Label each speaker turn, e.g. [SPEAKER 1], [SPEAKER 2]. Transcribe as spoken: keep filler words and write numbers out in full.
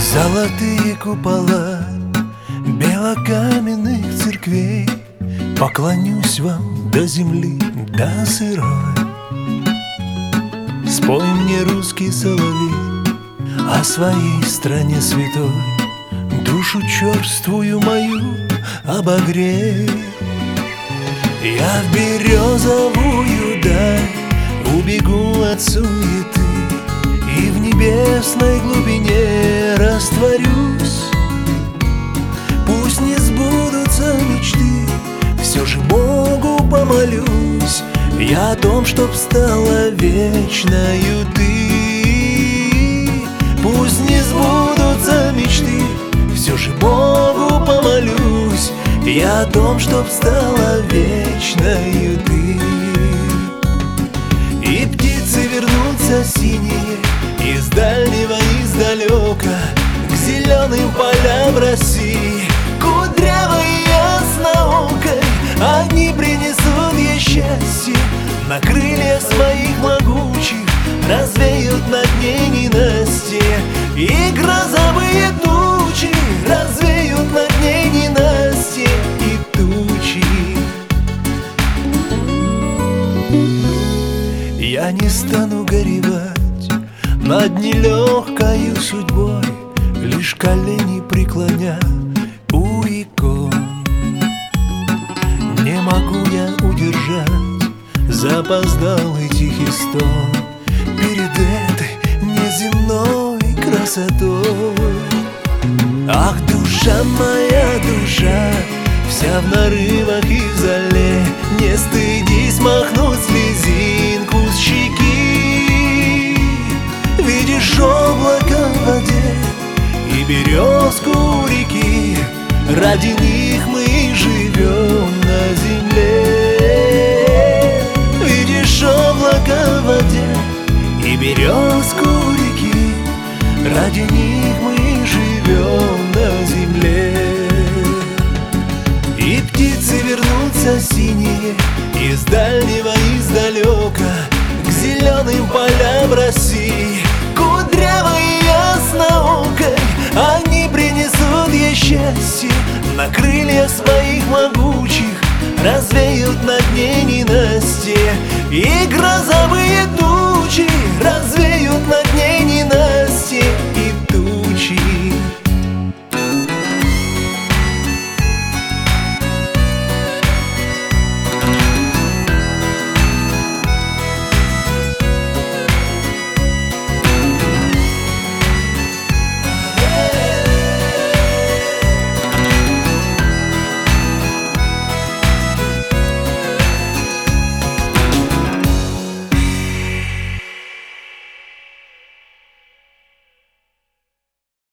[SPEAKER 1] Золотые купола белокаменных церквей, поклонюсь вам до земли, до сырой. Спой мне, русский соловей, о своей стране святой, душу черствую мою обогрей. Я в березовую даль убегу от суеты и в небесной глубине растворюсь. Пусть не сбудутся мечты, все же Богу помолюсь я о том, чтоб стала вечною ты. Пусть не сбудутся мечты, все же Богу помолюсь я о том, чтоб стала вечною ты. И птицы вернутся синие из дальнего, издалека, к зеленым полям России, кудрявой и ясноокой. Они принесут ей счастье, на крыльях своих могучих развеют над ней ненастье, и грозовые тучи развеют над ней ненастье и тучи. Я не стану горевать над нелегкою судьбой, лишь колени преклоня у икон. Не могу я удержать запоздалый тихий стон перед этой неземной красотой. Ах, душа моя, душа, вся в нарывах и в зале, не стыдись махнуть слезинку с щеки. Видишь облако в воде и березку у реки, ради них мы и живем на земле. Видишь облако в воде и березку у реки, ради них мы и живем на земле. И птицы вернутся синие из дальнего, издалека, к зеленым полям России, кудрявой и ясноокой. Они принесут ей счастье, на крыльях своих могучих развеют над ней ненастье, и грозовые тучи развеют